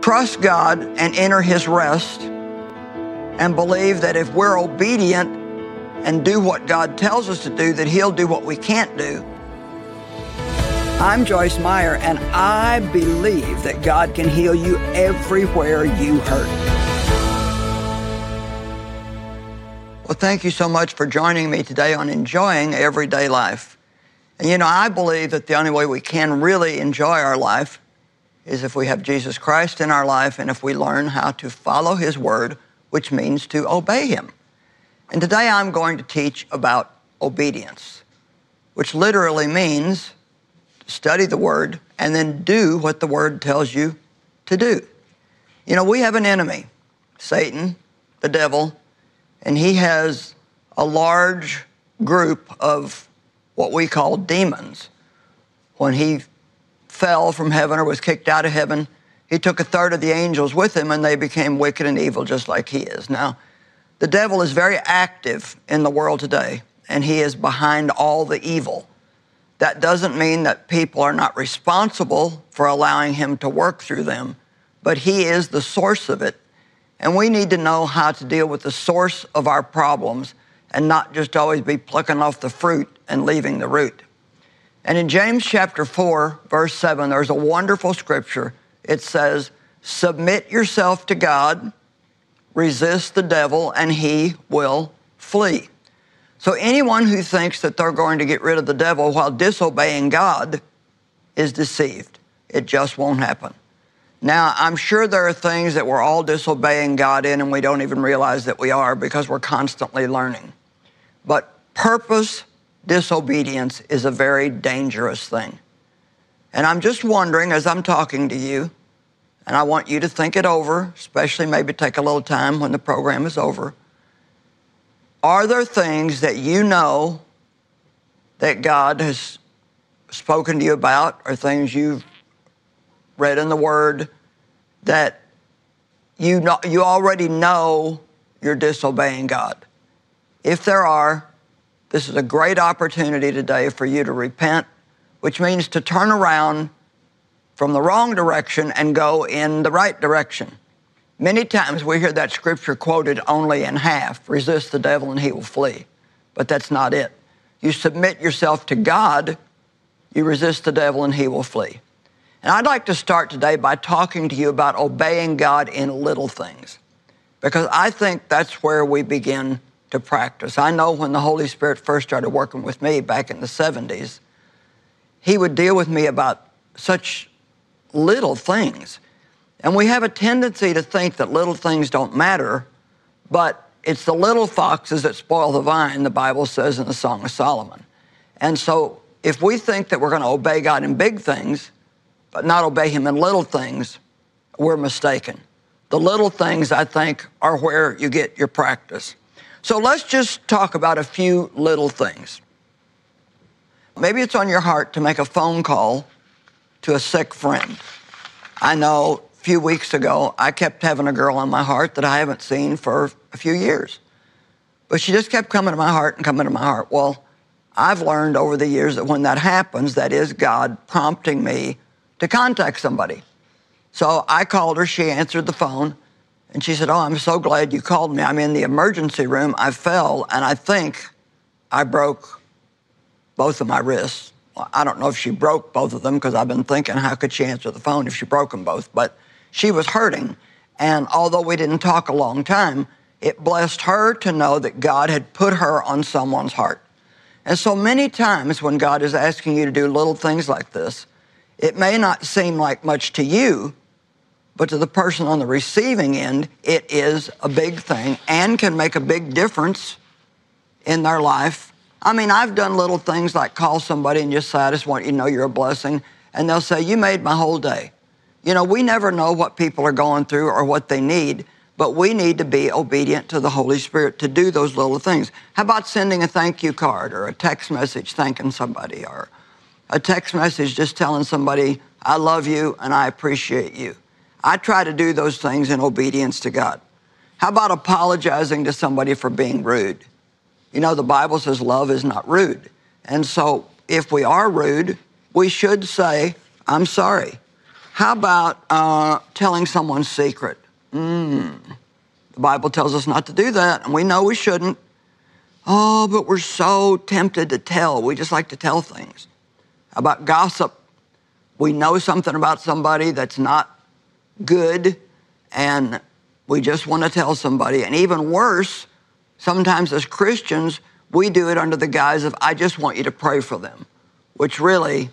trust God and enter His rest and believe that if we're obedient and do what God tells us to do, that He'll do what we can't do. I'm Joyce Meyer, and I believe that God can heal you everywhere you hurt. Well, thank you so much for joining me today on Enjoying Everyday Life. And you know, I believe that the only way we can really enjoy our life is if we have Jesus Christ in our life and if we learn how to follow His Word, which means to obey Him. And today I'm going to teach about obedience, which literally means study the Word and then do what the Word tells you to do. You know, we have an enemy, Satan, the devil, and he has a large group of what we call demons. When he fell from heaven or was kicked out of heaven, he took a third of the angels with him and they became wicked and evil just like he is. Now, the devil is very active in the world today and he is behind all the evil. That doesn't mean that people are not responsible for allowing him to work through them, but he is the source of it. And we need to know how to deal with the source of our problems and not just always be plucking off the fruit and leaving the root. And in James chapter 4, verse 7, there's a wonderful scripture. It says, "Submit yourself to God, resist the devil, and he will flee." So anyone who thinks that they're going to get rid of the devil while disobeying God is deceived. It just won't happen. Now, I'm sure there are things that we're all disobeying God in and we don't even realize that we are because we're constantly learning. But purpose disobedience is a very dangerous thing. And I'm just wondering, as I'm talking to you, and I want you to think it over, especially maybe take a little time when the program is over, are there things that you know that God has spoken to you about, or things you've read in the Word that you already know you're disobeying God? If there are, this is a great opportunity today for you to repent, which means to turn around from the wrong direction and go in the right direction. Many times we hear that scripture quoted only in half, resist the devil and he will flee. But that's not it. You submit yourself to God, you resist the devil and he will flee. And I'd like to start today by talking to you about obeying God in little things, because I think that's where we begin to practice. I know when the Holy Spirit first started working with me back in the 70s, He would deal with me about such little things. And we have a tendency to think that little things don't matter, but it's the little foxes that spoil the vine, the Bible says in the Song of Solomon. And so if we think that we're going to obey God in big things, but not obey Him in little things, we're mistaken. The little things, I think, are where you get your practice. So let's just talk about a few little things. Maybe it's on your heart to make a phone call to a sick friend. I know a few weeks ago, I kept having a girl on my heart that I haven't seen for a few years. But she just kept coming to my heart and coming to my heart. Well, I've learned over the years that when that happens, that is God prompting me to contact somebody. So I called her, she answered the phone, and she said, "Oh, I'm so glad you called me. I'm in the emergency room. I fell, and I think I broke both of my wrists." Well, I don't know if she broke both of them because I've been thinking, how could she answer the phone if she broke them both? But she was hurting, and although we didn't talk a long time, it blessed her to know that God had put her on someone's heart. And so many times when God is asking you to do little things like this, it may not seem like much to you, but to the person on the receiving end, it is a big thing and can make a big difference in their life. I mean, I've done little things like call somebody and just say, "I just want you to know you're a blessing." And they'll say, "You made my whole day." You know, we never know what people are going through or what they need, but we need to be obedient to the Holy Spirit to do those little things. How about sending a thank you card or a text message thanking somebody, or a text message just telling somebody, "I love you and I appreciate you"? I try to do those things in obedience to God. How about apologizing to somebody for being rude? You know, the Bible says love is not rude. And so if we are rude, we should say, "I'm sorry." How about telling someone's secret? The Bible tells us not to do that, and we know we shouldn't. Oh, but we're so tempted to tell. We just like to tell things. How about gossip? We know something about somebody that's not good, and we just want to tell somebody. And even worse, sometimes as Christians, we do it under the guise of, I just want you to pray for them, which really,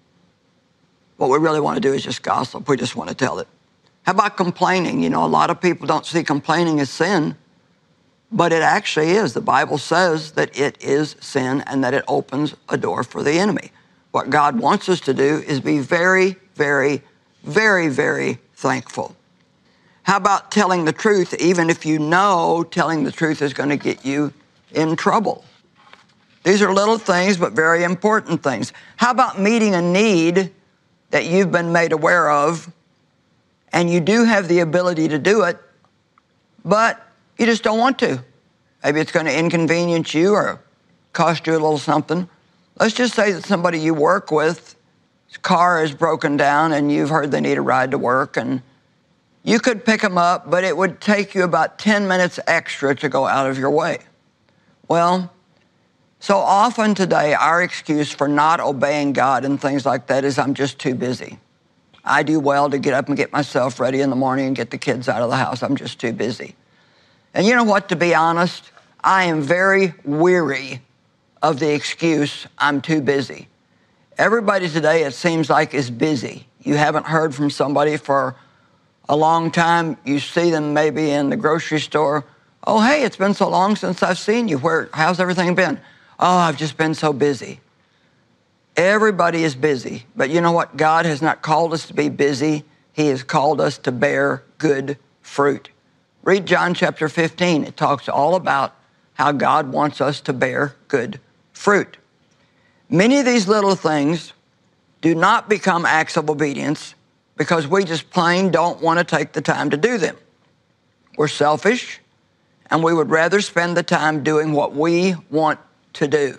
what we really want to do is just gossip. We just want to tell it. How about complaining? You know, a lot of people don't see complaining as sin, but it actually is. The Bible says that it is sin and that it opens a door for the enemy. What God wants us to do is be very, very, very, very thankful. How about telling the truth, even if you know telling the truth is going to get you in trouble? These are little things, but very important things. How about meeting a need that you've been made aware of, and you do have the ability to do it, but you just don't want to? Maybe it's going to inconvenience you or cost you a little something. Let's just say that somebody you work with, his car is broken down and you've heard they need a ride to work, and you could pick them up, but it would take you about 10 minutes extra to go out of your way. Well, so often today, our excuse for not obeying God and things like that is, I'm just too busy. I do well to get up and get myself ready in the morning and get the kids out of the house. I'm just too busy. And you know what, to be honest, I am very weary of the excuse, I'm too busy. Everybody today, it seems like, is busy. You haven't heard from somebody for a long time. You see them maybe in the grocery store. Oh, hey, it's been so long since I've seen you. How's everything been? Oh, I've just been so busy. Everybody is busy. But you know what? God has not called us to be busy. He has called us to bear good fruit. Read John chapter 15. It talks all about how God wants us to bear good fruit. Many of these little things do not become acts of obedience because we just plain don't want to take the time to do them. We're selfish, and we would rather spend the time doing what we want to do.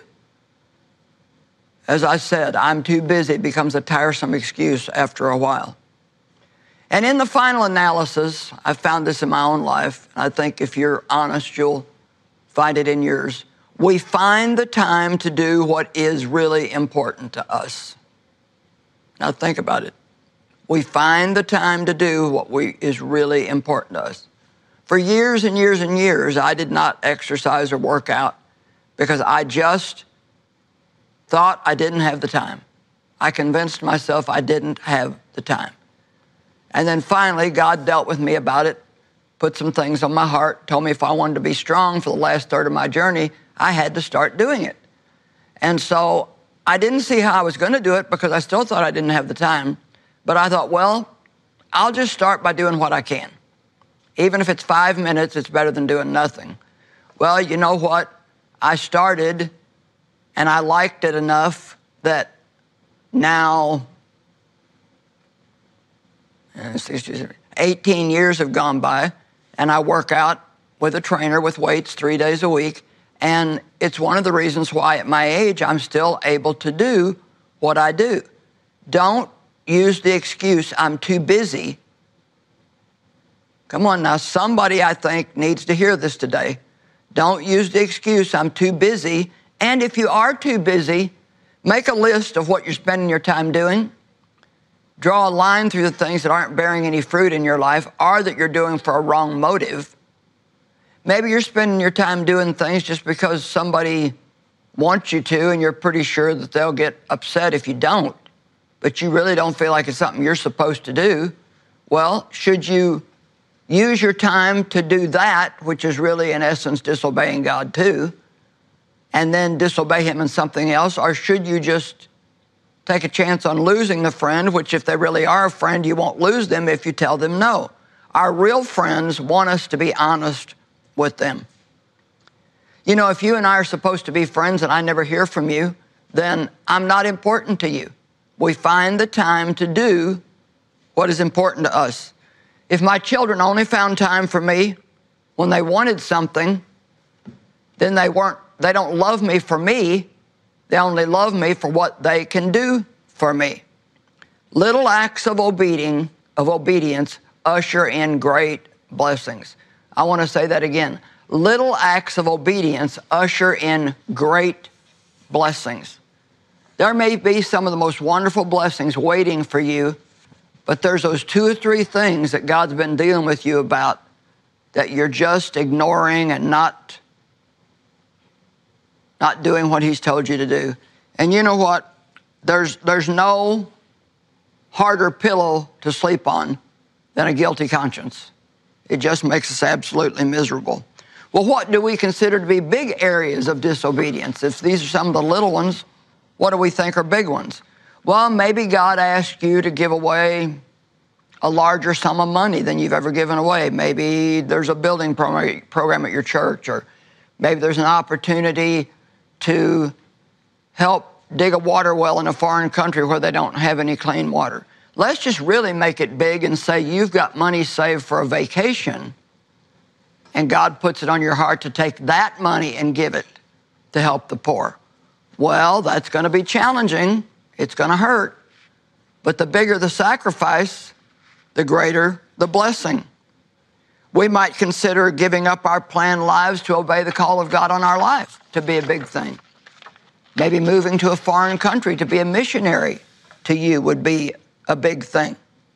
As I said, I'm too busy becomes a tiresome excuse after a while. And in the final analysis, I found this in my own life, and I think if you're honest, you'll find it in yours. We find the time to do what is really important to us. Now think about it. We find the time to do what is really important to us. For years and years and years, I did not exercise or work out because I just thought I didn't have the time. I convinced myself I didn't have the time. And then finally, God dealt with me about it, put some things on my heart, told me if I wanted to be strong for the last third of my journey, I had to start doing it. And so I didn't see how I was going to do it because I still thought I didn't have the time. But I thought, well, I'll just start by doing what I can. Even if it's 5 minutes, it's better than doing nothing. Well, you know what? I started, and I liked it enough that now 18 years have gone by, and I work out with a trainer with weights 3 days a week, and it's one of the reasons why at my age I'm still able to do what I do. Don't use the excuse, I'm too busy. Come on now, somebody I think needs to hear this today. Don't use the excuse, I'm too busy. And if you are too busy, make a list of what you're spending your time doing. Draw a line through the things that aren't bearing any fruit in your life or that you're doing for a wrong motive. Maybe you're spending your time doing things just because somebody wants you to and you're pretty sure that they'll get upset if you don't, but you really don't feel like it's something you're supposed to do. Well, should you use your time to do that, which is really in essence disobeying God too, and then disobey him in something else, or should you just take a chance on losing the friend, which if they really are a friend, you won't lose them if you tell them no. Our real friends want us to be honest with them. You know, if you and I are supposed to be friends and I never hear from you, then I'm not important to you. We find the time to do what is important to us. If my children only found time for me when they wanted something, then they don't love me for me. They only love me for what they can do for me. Little acts of obedience usher in great blessings. I want to say that again. Little acts of obedience usher in great blessings. There may be some of the most wonderful blessings waiting for you, but there's those 2 or 3 things that God's been dealing with you about that you're just ignoring and not doing what He's told you to do. And you know what? There's no harder pillow to sleep on than a guilty conscience. It just makes us absolutely miserable. Well, what do we consider to be big areas of disobedience? If these are some of the little ones, what do we think are big ones? Well, maybe God asked you to give away a larger sum of money than you've ever given away. Maybe there's a building program at your church, or maybe there's an opportunity to help dig a water well in a foreign country where they don't have any clean water. Let's just really make it big and say you've got money saved for a vacation, and God puts it on your heart to take that money and give it to help the poor. Well, that's going to be challenging. It's going to hurt. But the bigger the sacrifice, the greater the blessing. We might consider giving up our planned lives to obey the call of God on our life to be a big thing. Maybe moving to a foreign country to be a missionary to you would be a big thing.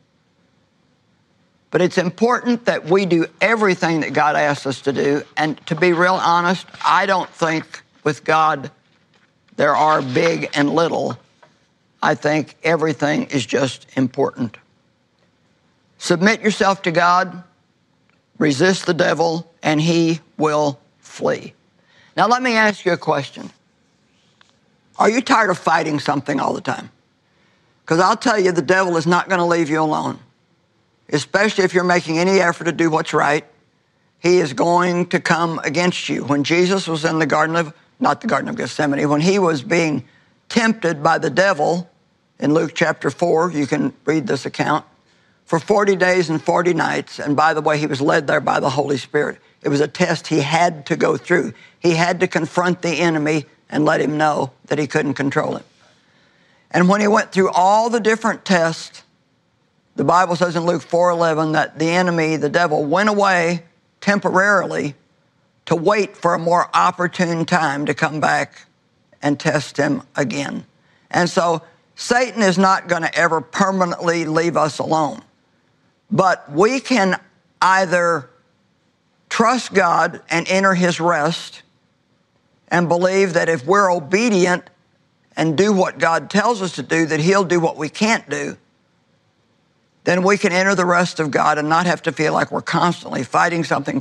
But it's important that we do everything that God asks us to do. And to be real honest, I don't think with God there are big and little. I think everything is just important. Submit yourself to God, resist the devil, and he will flee. Now let me ask you a question. Are you tired of fighting something all the time? Because I'll tell you, the devil is not going to leave you alone, especially if you're making any effort to do what's right. He is going to come against you. When Jesus was in the not the Garden of Gethsemane, when he was being tempted by the devil in Luke chapter 4, you can read this account, for 40 days and 40 nights. And by the way, he was led there by the Holy Spirit. It was a test he had to go through. He had to confront the enemy and let him know that he couldn't control him. And when he went through all the different tests, the Bible says in Luke 4:11 that the enemy, the devil, went away temporarily to wait for a more opportune time to come back and test him again. And so Satan is not going to ever permanently leave us alone. But we can either trust God and enter his rest and believe that if we're obedient and do what God tells us to do, that he'll do what we can't do, then we can enter the rest of God and not have to feel like we're constantly fighting something.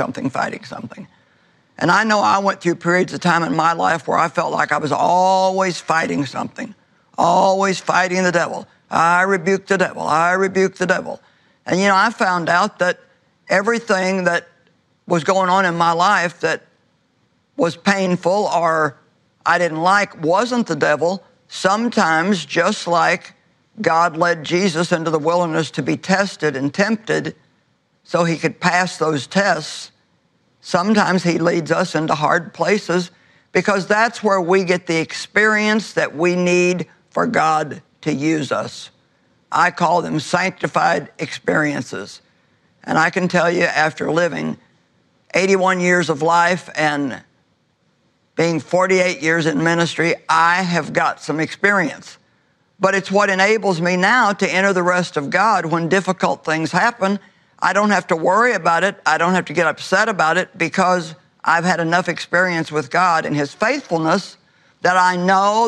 And I know I went through periods of time in my life where I felt like I was always fighting something, always fighting the devil. I rebuke the devil. I rebuke the devil. And, you know, I found out that everything that was going on in my life that was painful or I didn't like wasn't the devil. Sometimes, just like God led Jesus into the wilderness to be tested and tempted so he could pass those tests, sometimes he leads us into hard places because that's where we get the experience that we need for God to use us. I call them sanctified experiences. And I can tell you, after living 81 years of life and being 48 years in ministry, I have got some experience. But it's what enables me now to enter the rest of God when difficult things happen. I don't have to worry about it. I don't have to get upset about it because I've had enough experience with God and his faithfulness that I know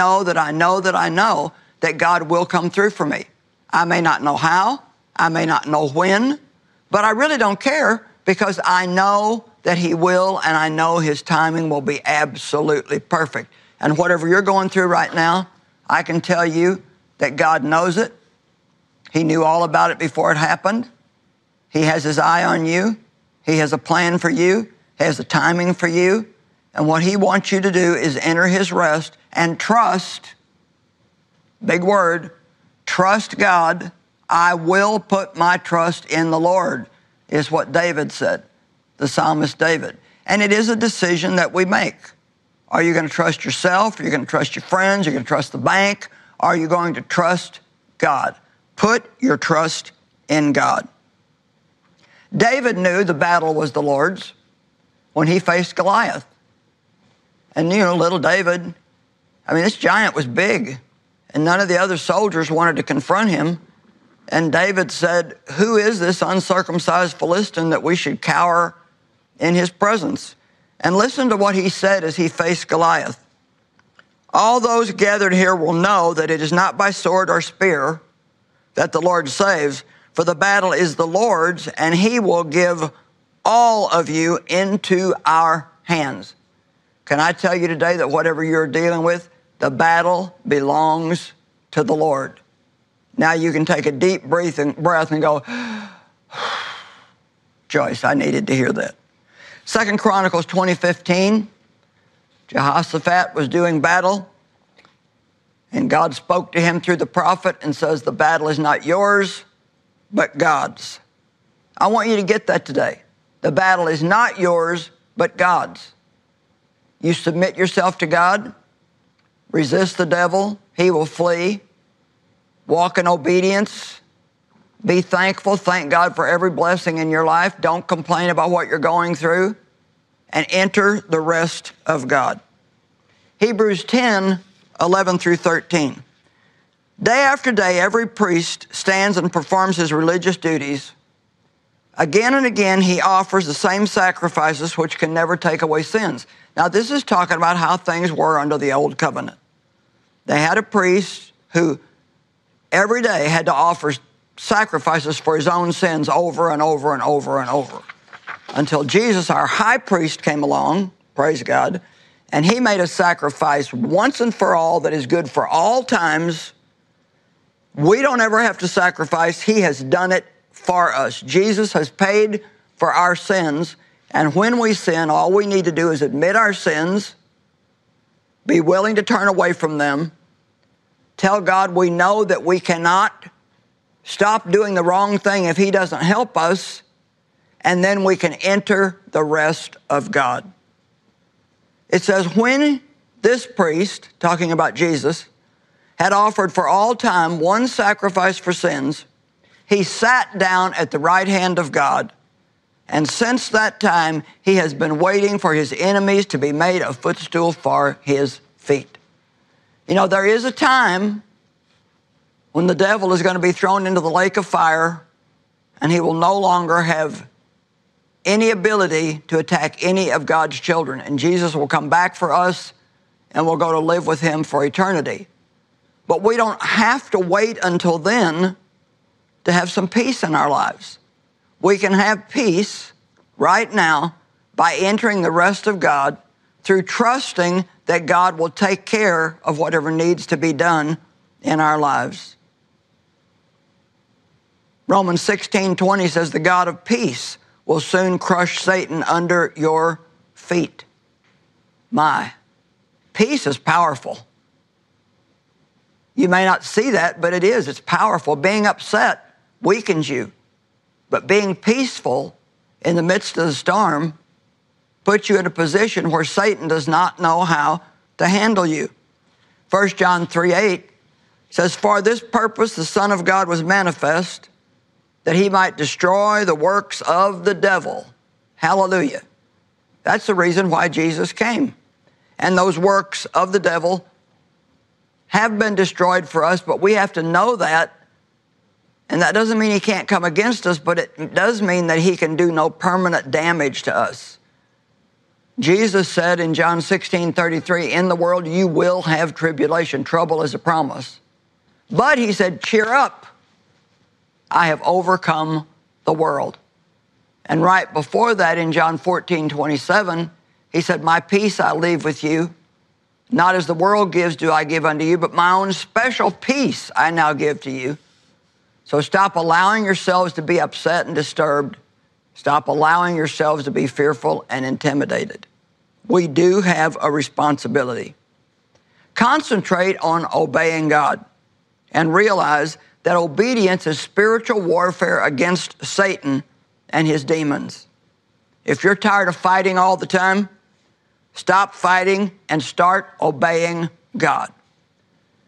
that God will come through for me. I may not know how, I may not know when, but I really don't care because I know that he will, and I know his timing will be absolutely perfect. And whatever you're going through right now, I can tell you that God knows it. He knew all about it before it happened. He has his eye on you. He has a plan for you. He has a timing for you. And what he wants you to do is enter his rest and trust, big word, trust God. I will put my trust in the Lord, is what David said, the psalmist David. And it is a decision that we make. Are you going to trust yourself? Are you going to trust your friends? Are you going to trust the bank? Are you going to trust God. Put your trust in God. David knew the battle was the Lord's when he faced Goliath. And little David, this giant was big, and none of the other soldiers wanted to confront him. And David said, "Who is this uncircumcised Philistine that we should cower in his presence?" And listen to what he said as he faced Goliath. "All those gathered here will know that it is not by sword or spear that the Lord saves, for the battle is the Lord's, and he will give all of you into our hands." Can I tell you today that whatever you're dealing with, the battle belongs to the Lord. Now you can take a deep breath and go, Joyce, I needed to hear that. 2 Chronicles 20:15, Jehoshaphat was doing battle, and God spoke to him through the prophet and says, the battle is not yours, but God's. I want you to get that today. The battle is not yours, but God's. You submit yourself to God, resist the devil, he will flee. Walk in obedience, be thankful, thank God for every blessing in your life. Don't complain about what you're going through, and enter the rest of God. Hebrews 10:11 through 13. Day after day, every priest stands and performs his religious duties. Again and again, he offers the same sacrifices which can never take away sins. Now, this is talking about how things were under the old covenant. They had a priest who every day had to offer sacrifices for his own sins over and over and over and over, until Jesus, our high priest, came along, praise God, and he made a sacrifice once and for all that is good for all times. We don't ever have to sacrifice. He has done it for us. Jesus has paid for our sins, and when we sin, all we need to do is admit our sins, be willing to turn away from them, tell God we know that we cannot stop doing the wrong thing if he doesn't help us, and then we can enter the rest of God. It says, when this priest, talking about Jesus, had offered for all time one sacrifice for sins, he sat down at the right hand of God, and since that time he has been waiting for his enemies to be made a footstool for his feet. There is a time when the devil is going to be thrown into the lake of fire, and he will no longer have any ability to attack any of God's children. And Jesus will come back for us, and we'll go to live with him for eternity. But we don't have to wait until then to have some peace in our lives. We can have peace right now by entering the rest of God through trusting that God will take care of whatever needs to be done in our lives. Romans 16:20 says, the God of peace will soon crush Satan under your feet. My, peace is powerful. You may not see that, but it is. It's powerful. Being upset weakens you, but being peaceful in the midst of the storm puts you in a position where Satan does not know how to handle you. 1 John 3:8 says, for this purpose the Son of God was manifest, that he might destroy the works of the devil. Hallelujah. That's the reason why Jesus came. And those works of the devil have been destroyed for us, but we have to know that. And that doesn't mean he can't come against us, but it does mean that he can do no permanent damage to us. Jesus said in John 16:33, in the world you will have tribulation. Trouble is a promise. But he said, cheer up. I have overcome the world. And right before that, in John 14:27, he said, my peace I leave with you. Not as the world gives do I give unto you, but my own special peace I now give to you. So stop allowing yourselves to be upset and disturbed. Stop allowing yourselves to be fearful and intimidated. We do have a responsibility. Concentrate on obeying God and realize that obedience is spiritual warfare against Satan and his demons. If you're tired of fighting all the time, stop fighting and start obeying God.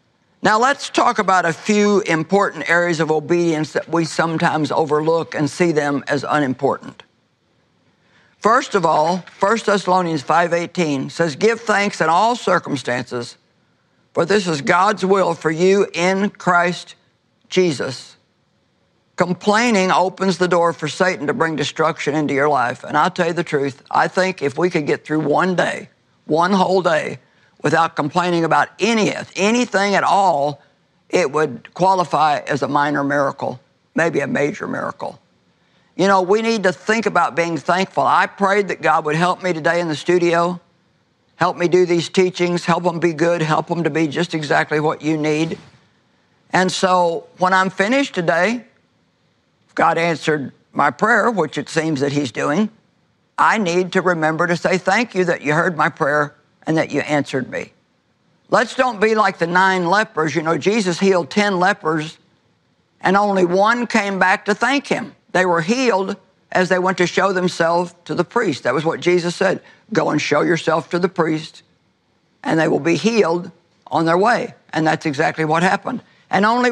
Now let's talk about a few important areas of obedience that we sometimes overlook and see them as unimportant. First of all, 1 Thessalonians 5:18 says, "Give thanks in all circumstances, for this is God's will for you in Christ Jesus." Complaining opens the door for Satan to bring destruction into your life. And I'll tell you the truth, I think if we could get through one day, one whole day, without complaining about anything at all, it would qualify as a minor miracle, maybe a major miracle. You know, we need to think about being thankful. I prayed that God would help me today in the studio, help me do these teachings, help them be good, help them to be just exactly what you need. And so when I'm finished today, if God answered my prayer, which it seems that He's doing, I need to remember to say thank you that you heard my prayer and that you answered me. Let's don't be like the 9 lepers. You know, Jesus healed 10 lepers, and only 1 came back to thank Him. They were healed as they went to show themselves to the priest. That was what Jesus said. Go and show yourself to the priest, and they will be healed on their way. And that's exactly what happened. And only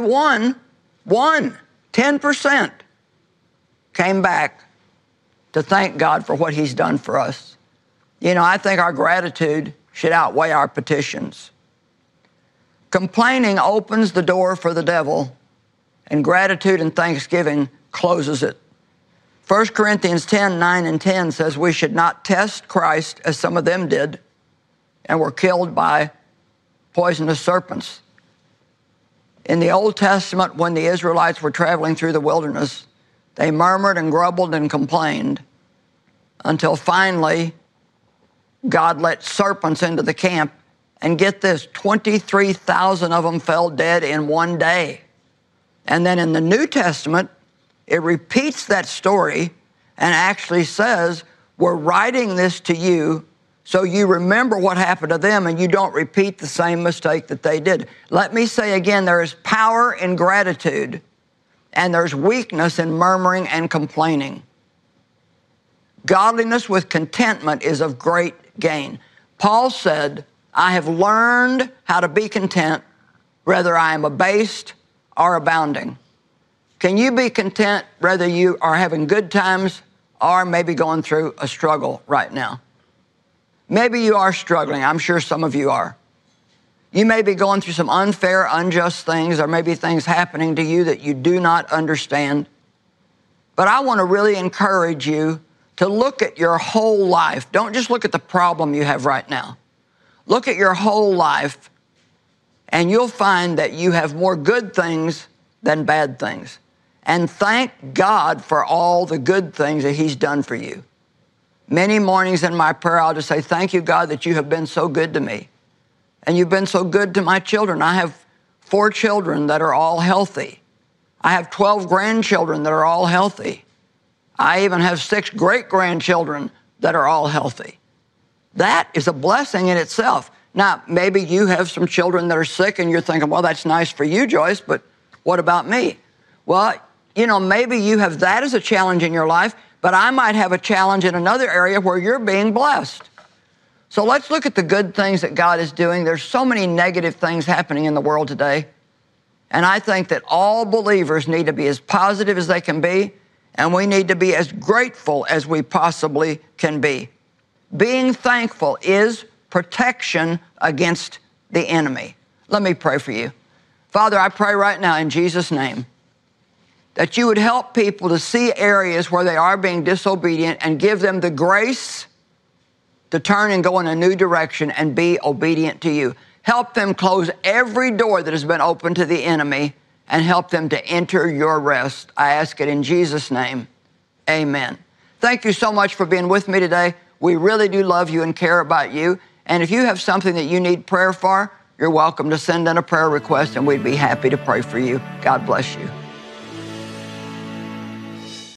10% came back to thank God for what He's done for us. You know, I think our gratitude should outweigh our petitions. Complaining opens the door for the devil, and gratitude and thanksgiving closes it. 1 Corinthians 10:9 and 10 says we should not test Christ as some of them did and were killed by poisonous serpents. In the Old Testament, when the Israelites were traveling through the wilderness, they murmured and grumbled and complained until finally God let serpents into the camp, and get this, 23,000 of them fell dead in one day. And then in the New Testament, it repeats that story and actually says, we're writing this to you so you remember what happened to them and you don't repeat the same mistake that they did. Let me say again, there is power in gratitude and there's weakness in murmuring and complaining. Godliness with contentment is of great gain. Paul said, I have learned how to be content, whether I am abased or abounding. Can you be content whether you are having good times or maybe going through a struggle right now? Maybe you are struggling. I'm sure some of you are. You may be going through some unfair, unjust things, or maybe things happening to you that you do not understand. But I want to really encourage you to look at your whole life. Don't just look at the problem you have right now. Look at your whole life, and you'll find that you have more good things than bad things. And thank God for all the good things that He's done for you. Many mornings in my prayer, I'll just say, thank you, God, that you have been so good to me. And you've been so good to my children. I have 4 children that are all healthy. I have 12 grandchildren that are all healthy. I even have 6 great-grandchildren that are all healthy. That is a blessing in itself. Now, maybe you have some children that are sick and you're thinking, well, that's nice for you, Joyce, but what about me? Well, you know, maybe you have that as a challenge in your life, but I might have a challenge in another area where you're being blessed. So let's look at the good things that God is doing. There's so many negative things happening in the world today. And I think that all believers need to be as positive as they can be, and we need to be as grateful as we possibly can be. Being thankful is protection against the enemy. Let me pray for you. Father, I pray right now in Jesus' name that you would help people to see areas where they are being disobedient and give them the grace to turn and go in a new direction and be obedient to you. Help them close every door that has been open to the enemy and help them to enter your rest. I ask it in Jesus' name. Amen. Thank you so much for being with me today. We really do love you and care about you. And if you have something that you need prayer for, you're welcome to send in a prayer request and we'd be happy to pray for you. God bless you.